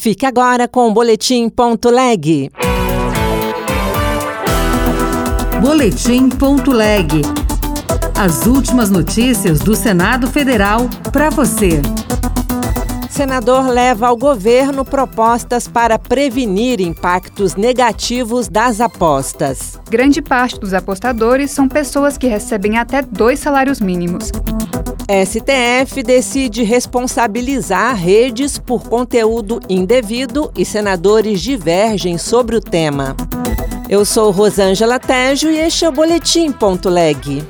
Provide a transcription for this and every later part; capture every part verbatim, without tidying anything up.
Fique agora com o Boletim Ponto Leg. Boletim Ponto Leg. As últimas notícias do Senado Federal para você. Senador leva ao governo propostas para prevenir impactos negativos das apostas. Grande parte dos apostadores são pessoas que recebem até dois salários mínimos. S T F decide responsabilizar redes por conteúdo indevido e senadores divergem sobre o tema. Eu sou Rosângela Tejo e este é o Boletim Ponto Leg.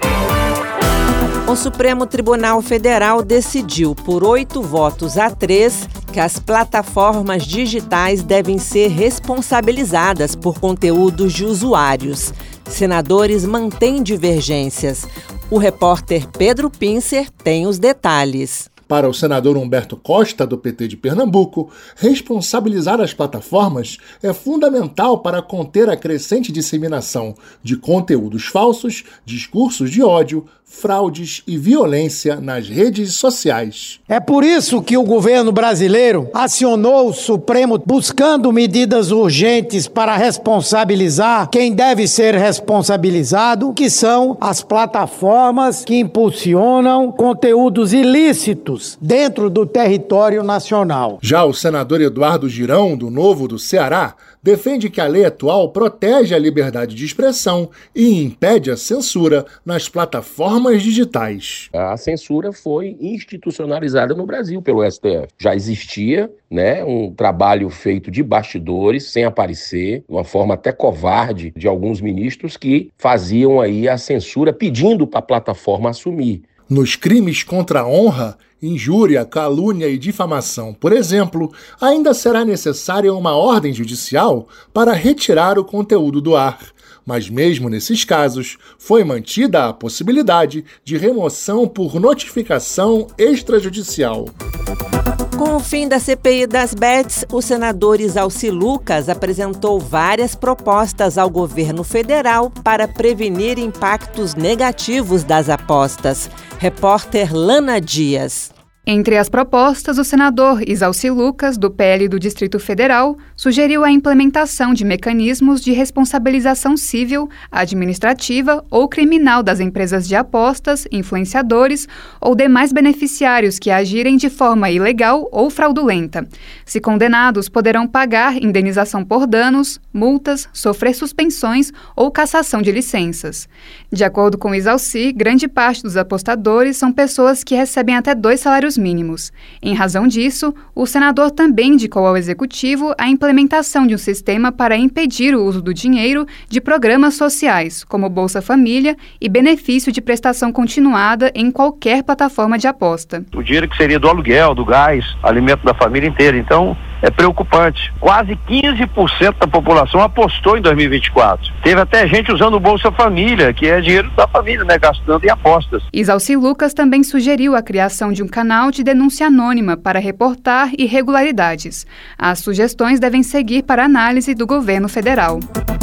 O Supremo Tribunal Federal decidiu, por oito votos a três, que as plataformas digitais devem ser responsabilizadas por conteúdos de usuários. Senadores mantêm divergências. O repórter Pedro Pincer tem os detalhes. Para o senador Humberto Costa, do P T de Pernambuco, responsabilizar as plataformas é fundamental para conter a crescente disseminação de conteúdos falsos, discursos de ódio, fraudes e violência nas redes sociais. É por isso que o governo brasileiro acionou o Supremo buscando medidas urgentes para responsabilizar quem deve ser responsabilizado, que são as plataformas que impulsionam conteúdos ilícitos dentro do território nacional. Já o senador Eduardo Girão, do Novo do Ceará, defende que a lei atual protege a liberdade de expressão e impede a censura nas plataformas digitais. A censura foi institucionalizada no Brasil pelo S T F. Já existia, né, um trabalho feito de bastidores, sem aparecer, de uma forma até covarde, de alguns ministros que faziam aí a censura pedindo para a plataforma assumir. Nos crimes contra a honra, injúria, calúnia e difamação, por exemplo, ainda será necessária uma ordem judicial para retirar o conteúdo do ar. Mas mesmo nesses casos, foi mantida a possibilidade de remoção por notificação extrajudicial. Com o fim da C P I das bets, o senador Isalci Lucas apresentou várias propostas ao governo federal para prevenir impactos negativos das apostas. Repórter Lana Dias. Entre as propostas, o senador Isalci Lucas, do P L do Distrito Federal, sugeriu a implementação de mecanismos de responsabilização civil, administrativa ou criminal das empresas de apostas, influenciadores ou demais beneficiários que agirem de forma ilegal ou fraudulenta. Se condenados, poderão pagar indenização por danos, multas, sofrer suspensões ou cassação de licenças. De acordo com Isalci, grande parte dos apostadores são pessoas que recebem até dois salários mínimos. Em razão disso, o senador também indicou ao Executivo a implementação de um sistema para impedir o uso do dinheiro de programas sociais, como Bolsa Família e benefício de prestação continuada em qualquer plataforma de aposta. O dinheiro que seria do aluguel, do gás, alimento da família inteira. Então, é preocupante. Quase quinze por cento da população apostou em dois mil e vinte e quatro. Teve até gente usando o Bolsa Família, que é dinheiro da família, né, gastando em apostas. Isalci Lucas também sugeriu a criação de um canal de denúncia anônima para reportar irregularidades. As sugestões devem seguir para análise do governo federal.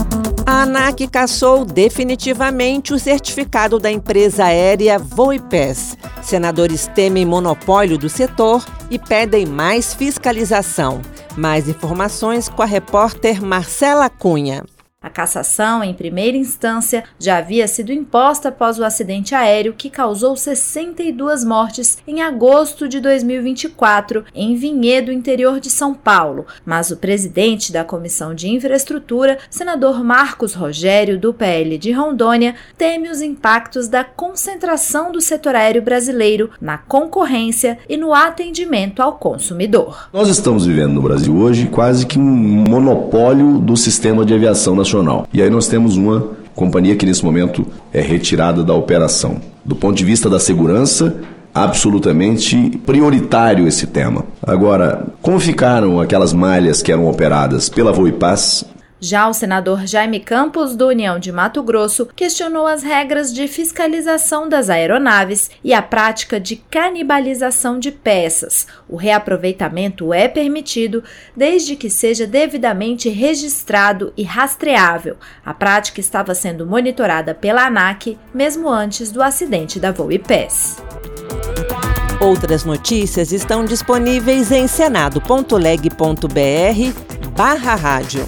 A ANAC cassou definitivamente o certificado da empresa aérea VoiPass. Senadores temem monopólio do setor e pedem mais fiscalização. Mais informações com a repórter Marcela Cunha. A cassação, em primeira instância, já havia sido imposta após o acidente aéreo que causou sessenta e duas mortes em agosto de dois mil e vinte e quatro, em Vinhedo, interior de São Paulo. Mas o presidente da Comissão de Infraestrutura, senador Marcos Rogério, do P L de Rondônia, teme os impactos da concentração do setor aéreo brasileiro na concorrência e no atendimento ao consumidor. Nós estamos vivendo no Brasil hoje quase que um monopólio do sistema de aviação nacional. E aí nós temos uma companhia que nesse momento é retirada da operação. Do ponto de vista da segurança, absolutamente prioritário esse tema. Agora, como ficaram aquelas malhas que eram operadas pela VoiPass? Já o senador Jaime Campos, do União de Mato Grosso, questionou as regras de fiscalização das aeronaves e a prática de canibalização de peças. O reaproveitamento é permitido desde que seja devidamente registrado e rastreável. A prática estava sendo monitorada pela ANAC mesmo antes do acidente da VoiPass. Outras notícias estão disponíveis em senado ponto leg ponto br barra rádio.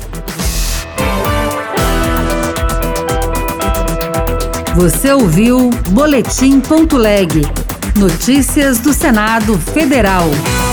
Você ouviu Boletim ponto leg. Notícias do Senado Federal.